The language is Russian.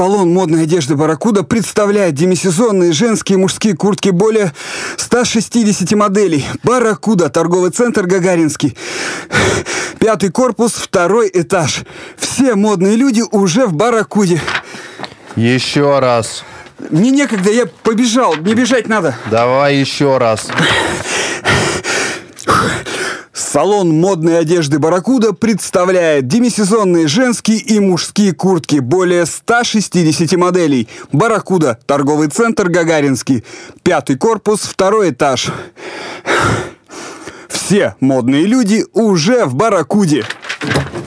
Салон модной одежды «Барракуда» представляет демисезонные женские и мужские куртки более 160 моделей. «Барракуда», торговый центр «Гагаринский». 5-й корпус, 2-й этаж. Все модные люди уже в «Барракуде». Еще раз. Мне некогда, я побежал. Мне бежать надо. Давай еще раз. Салон модной одежды «Барракуда» представляет демисезонные женские и мужские куртки более 160 моделей. «Барракуда», торговый центр «Гагаринский». 5-й корпус, 2-й этаж. Все модные люди уже в «Барракуде».